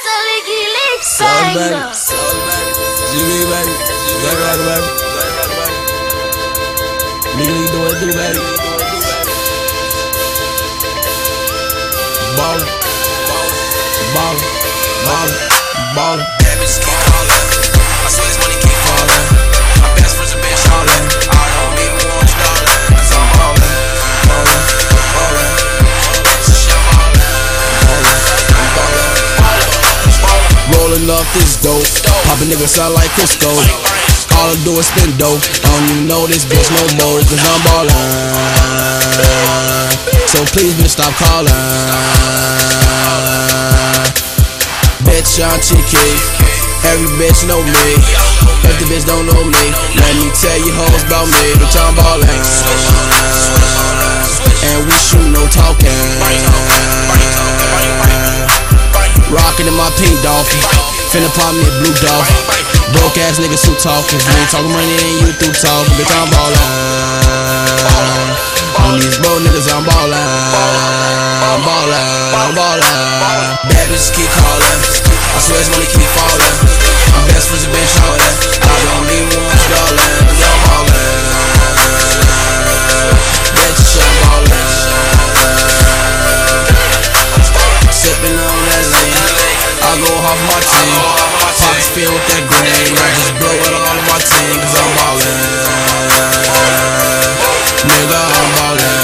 baby. GB, baby. Black Rocker, baby. Legally do what it do, baby. Ballin', ballin', ballin', ballin'. That bitch keep callin'. I swear this money keep fallin'. My best friends have been shallin'. I don't even want you, darling, 'cause I'm ballin', ballin', ballin'. Shit, I'm ballin'. Rollin' off this dope, poppin' niggas sound like Crisco. All I do is spin dope. I don't even know this bitch no more, 'cause I'm ballin'. So please, bitch, stop callin'. Bitch, I'm cheeky. Every bitch know me. If the bitch don't know me, let me tell you hoes about me. Bitch, I'm ballin'. And we shoot no talking. Rockin' in my pink dolphin. Finna pop me a blue dolphin. Broke ass niggas who talkin'. You ain't talkin' money and you through talkin'. Bitch, I'm ballin'. On these bro niggas, I'm ballin'. I'm ballin', I'm ballin'. Bad bitches keep callin'. I swear this money keep fallin'. My best friends have been shallin'. I don't even want you, darling, 'cause I'm ballin'. Bitch, I'm ballin'. Sippin' on that lean. I go off my team. Pockets filled with that grain. I just blow it all on my team, 'cause I'm ballin'. Nigga, I'm ballin'.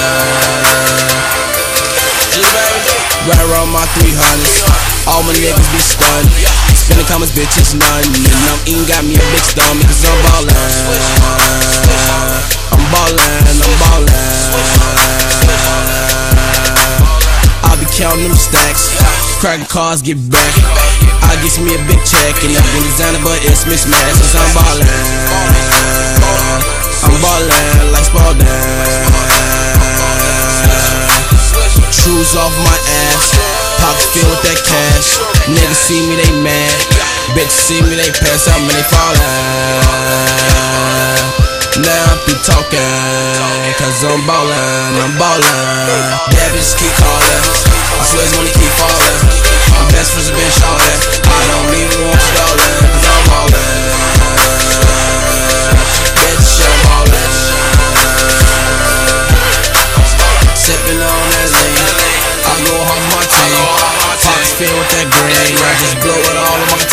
Right around my 300s. All my niggas be stunned. Spending commas, bitches, none. And I'm eating, got me a big stomach, 'cause I'm ballin'. I'm ballin', I'm ballin'. I be counting them stacks. Cracking cars, get back. I get me a big check. And everything designer, but it's mismatched, 'cause I'm ballin'. I'm ballin' like Spalding. Shoes off my ass. Pockets filled with that cash. Niggas see me, they mad. Bitches see me, they pass out, man, they fallin'. Now I'm through talking, 'cause I'm ballin', I'm ballin'. Bad bitches keep callin'. I swear this money keep fallin'. My best friends have been shallin'. I don't even want you, darling, 'cause I'm ballin'. Bitch, I'm ballin'. Sippin' on that lean. I go off my team. Pockets filled with that grain. I just blow it all on my